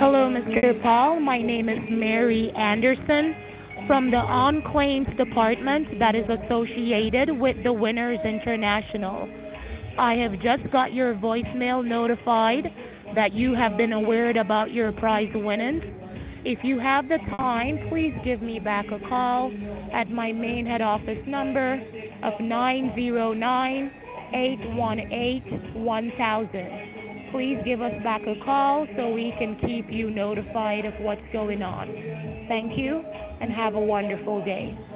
Hello, Mr. Paul. My name is Mary Anderson from the On Claims Department that is associated with the Winners International. I have just got your voicemail notified that you have been aware about your prize winnings. If you have the time, please give me back a call at my main head office number of 909-818-1000. Please give us back a call so we can keep you notified of what's going on. Thank you and have a wonderful day.